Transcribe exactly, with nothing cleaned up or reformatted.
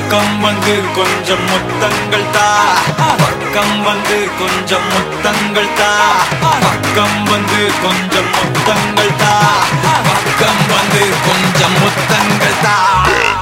பக்கம் வந்து கொஞ்சம் முத்தங்கள் தா, பக்கம் வந்து கொஞ்சம் முத்தங்கள் தா, பக்கம் வந்து கொஞ்சம் முத்தங்கள் தா, பக்கம் வந்து கொஞ்சம் முத்தங்கள் தா.